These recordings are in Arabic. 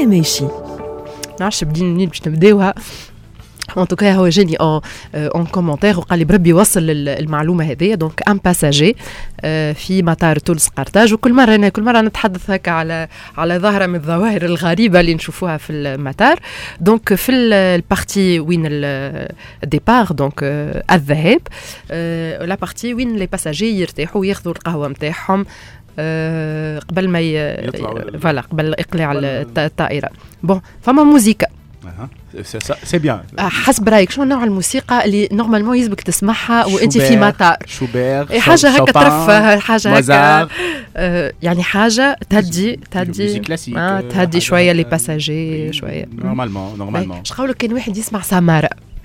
وانا ماشي نعرفش منين باش نبداوها. En tout cas هو جاني en commentaire وقال لي بربي يوصل المعلومة هذه. دونك ان باساجي في مطار تونس قرطاج. وكل مرة نتحدث هكا على ظاهرة من الظواهر الغريبة اللي نشوفوها في المطار. دونك في البارتي وين الديبار دونك الذهاب لا بارتي وين لي باساجي يرتاحوا وياخذوا القهوة نتاعهم قبل ما فوالا قبل اقلاع الطائرة. بون فما موسيقى سي بيان. حسب رايك شنو نوع الموسيقى اللي نورمالمون يلزمك تسمعها وانت في مطار؟ شوبير حاجه هكا ترفه، حاجه هكا يعني حاجه تهدي تهدي شويه لي باساجي شويه. نورمالمون اش قولك كان واحد يسمع سمارة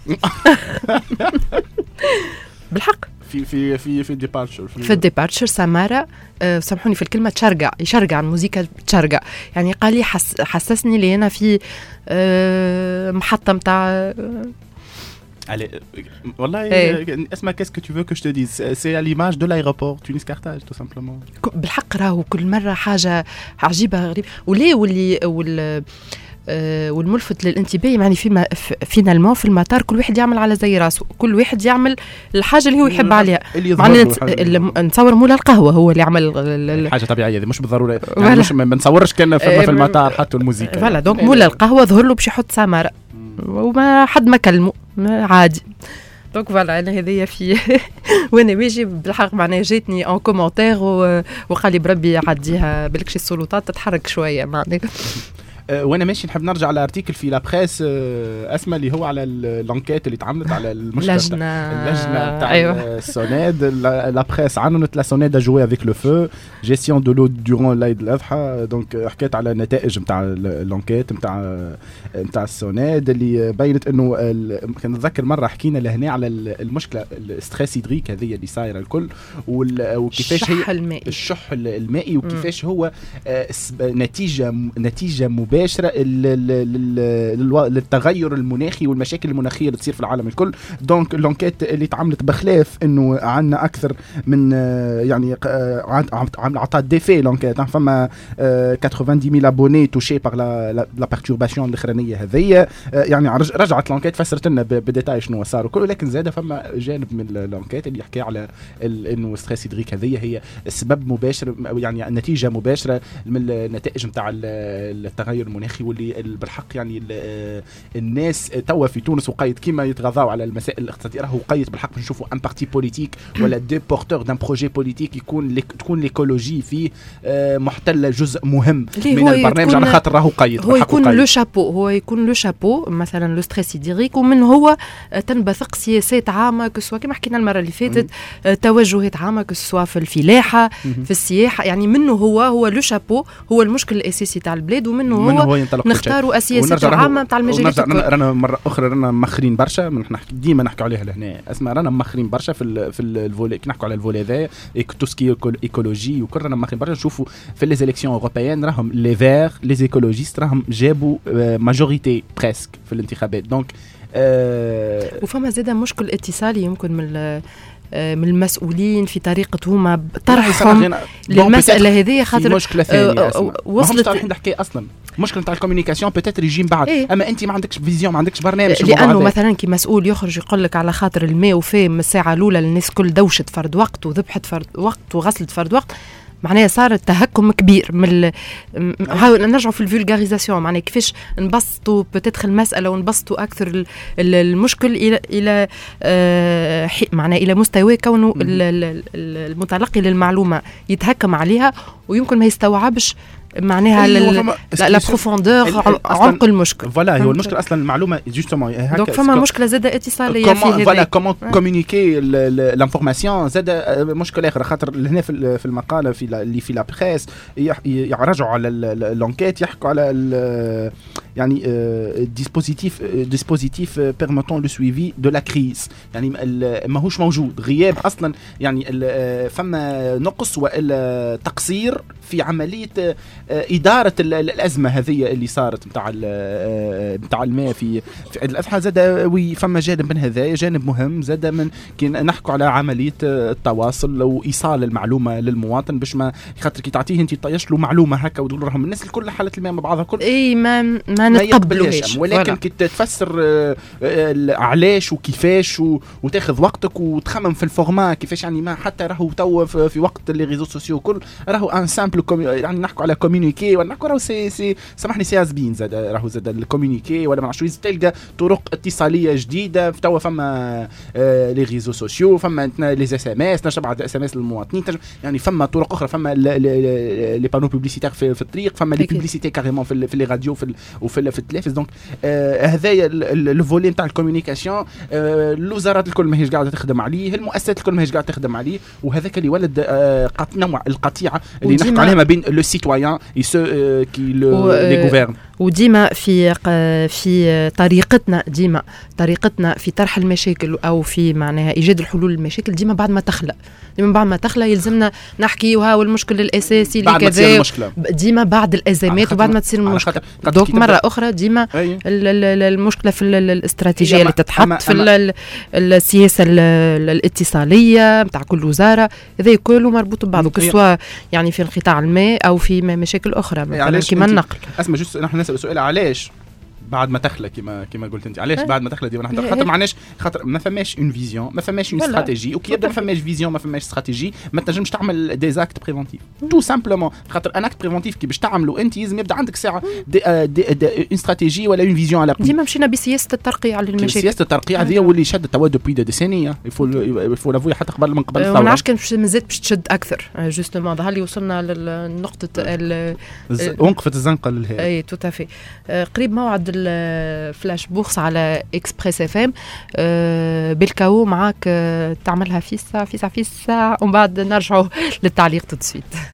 بالحق في الديبارتشر سمارة سامحوني في الكلمة يشرقع الموسيقى تشرقع. يعني قال لي حسسني لي أنا في محطة متاع والله اسمع qu'est-ce que tu veux que je te dise, c'est à l'image de l'aéroport Tunis Carthage tout simplement. بالحق راهو كل مرة حاجة عجيبة غريبة. وليه والملفت للانتباه يعني فينالمون في المطار كل واحد يعمل على زي راسه، كل واحد يعمل الحاجه اللي هو يحب عليها. نتصور مولا القهوه هو اللي يعمل حاجه طبيعيه مش بالضروره يعني مش ما نصورش كان في المطار حتى الموسيقى فوالا. دونك مولا القهوه ظهر له باش يحط سمارة وما حد ما كلمه عادي. دونك فوالا انا هذيا في وانا ماشي بالحق معناها جاتني ان كومونتير وقال لي بربي يعديها بالكش السلطات تتحرك شويه معناها. وانا ماشي نحب نرجع على ارتيكل في لابريس اسمه اللي هو على الانكيت اللي اتعملت على المشكله اللجنه تاع السوناد. لابريس عنونت لا سوناد جوي افيك لو فو جيستيون دو لو دورون العيد الاضحى. دونك حكيت على النتائج نتاع الانكيت نتاع السوناد اللي بينت انه كان نتذكر مره حكينا لهنا على المشكله الستريس هيدريك هذه اللي صايره الكل وكيفاش هي الشح المائي وكيفاش هو نتيجه مباشرة للتغير المناخي والمشاكل المناخية اللي تصير في العالم الكل. دونك لونكيت اللي تعملت بخلاف انه عندنا اكثر من يعني عطات ديفي لونكيت فما 90,000 ابوني توشي بار لا بيرتورباسيون الاخرانيه هذيا. يعني رجعت لونكيت فسرت لنا بديتاي شنو صار وكل. لكن زاده فما جانب من لونكيت اللي يحكي على انه ستريس هيدريك هذيا هي السبب مباشر يعني النتيجه مباشره من النتائج نتاع التغير المناخي واللي بالحق يعني الناس توا في تونس وقايد كيما يتغاضوا على المسائل الاقتصاديه راهو قايد بالحق نشوفوا ان بارتي بوليتيك ولا دي بورتور دان بروجي بوليتيك تكون ليكولوجي فيه محتل جزء مهم من البرنامج على خاطر راهو قايد. هو يكون لو شابو مثلا لو ستريس هيدريك ومن هو تنبثق سياسات عامه كسوا كما حكينا المره اللي فاتت توجهات عامه كسوا في الفلاحه في السياحه. يعني منه هو لو شابو هو المشكل الاساسي تاع البلاد ومنه هو نختاروا السياسات العامه تاع المجالات. رانا مره اخرى رانا مخرين برشا من ديما نحكي عليها لهنا. اسمع رانا مخرين برشا في الفولي كي نحكوا على الفولي ذا توسكي ايكولوجي وكل رانا مخرين برشا. نشوفوا في لي زيليكسيون اوروبيان راهم لي فير لي ايكولوجيست راهم جابوا ماجوريتي بريسك في الانتخابات. دونك وفما زاده مشكل اتصالي يمكن من المسؤولين في طريقة هما طرحهم للمسألة هذه خاطر مشكلة ثانية وصلت الحين نحكي أصلا مشكلة تاع الكوميونيكاسيون بتاتر يجي من بعد. أما أنت ما عندكش فيزيون ما عندكش برنامج لأنه مثلا كي مسؤول يخرج يقول لك على خاطر الماء وفهم الساعة الأولى الناس كل دوشت فرد وقت وذبحت فرد وقت وغسلت فرد وقت معناها صار التهكم كبير من نرجعوا في الفولغاريزاسيون. معناها كيفاش نبسطوا بتدخل المسألة ونبسطوا أكثر المشكل إلى معناها إلى مستوى كونه المتلقي للمعلومة يتهكم عليها ويمكن ما يستوعبش معناها لا بروفوندور عمق المشكل. فوالا هو المشكل اصلا المعلومه جوستومون هكا. دونك فما مشكله زاده اتصاليه في هذا. فوالا كومون كومونيكي لانفورماسيون زاده مشكل اخر خاطر هنا في المقاله اللي في لا بريس يرجعوا على لونكيت يحكوا على يعني ديسبوزيتيف بيرميتون لو سويفي دو لا كريز. يعني ماهوش موجود غياب اصلا. يعني فما نقص والا تقصير في عمليه اداره الازمه هذه اللي صارت نتاع الماء في عيد الاضحى. زاد فما جانب من هذايا، جانب مهم زاد من كي نحكوا على عمليه التواصل وايصال المعلومه للمواطن، باش ما خاطر كي تعطيه انت طيش له معلومه هكا وتقول لهم الناس الكل حالت الماء مع بعضها كل اي ما نتقبلوهاش. ولكن كي تفسر علاش وكيفاش وتاخذ وقتك وتخمم في الفورما كيفاش، يعني ما حتى راهو تو في وقت لي ريزو سوسيو كل راهو ان سامبل يعني نحكوا على كومونيكي ولا نحكوا راهو سي سامحني سي ازبين زاد راهو زاد الكومونيكي ولا ما نعرفش تلقى طرق اتصاليه جديده. توا فما لي ريزو سوسيو، فما لي اس ام اس نبعث اس ام اس للمواطنين، يعني فما طرق اخرى، فما لي بانو بوبليسيتير في الطريق، فما لي بوبليسيتي كاريمون في لي راديو وفي التلفز. دونك هذايا الفولي نتاع الكومونيكاسيون الوزارات الكل ماهيش قاعده تخدم عليه، المؤسسات الكل ماهيش قاعده تخدم عليه، وهذاك اللي ولد نوع القطيعه اللي نحكوا عليها ما بين لو سيتويان اي سو كي لي غوفرن. وديما في طريقتنا في طرح المشاكل او في معناها ايجاد الحلول للمشاكل، ديما بعد ما تخلى يلزمنا نحكيوها، والمشكل الاساسي اللي كذا ديما بعد الازمات وبعد ما تصير المشكله. دوك مره اخرى ديما المشكله في الاستراتيجيه اللي تتحط في السياسه الاتصاليه نتاع كل وزاره، هذا كله مربوط ببعضه، كسوا يعني في انقطاع الماء او في مشاكل اخرى مثلا كما النقل. اسمع جوست نحن نسال سؤال، علاش بعد ما تخلى كما قلت انت، علاش بعد ما تخلى ديما خاطر معناش خاطر ما فماش اون فيزيون، ما فماش اون استراتيجي، وكي يبدا ما فماش فيزيون ما فماش استراتيجي ما تنجمش تعمل دي اكت بريفونتيف تو سامبلومون. خاطر ان اكت بريفونتيف كي باش تعملوا انت لازم يبدا عندك ساعه اون استراتيجي ولا اون فيزيون على ديما مشينا بسياسه الترقيع على المشاكل. سياسه الترقيع هذه واللي شدت توا دوبوي دي ديسينيه يفو لافوي حتى من قبل الثوره. ما نعرفش كان مازال باش تشد اكثر جوستومون ظهر لي وصلنا للنقطه وقفت الزنقه للهي. اي تو تافي قريب موعد فلاش بورصة على إكسبريس اف ام. بالكاو معاك تعملها في الساعة ومن بعد نرجعوا للتعليق تدسويت.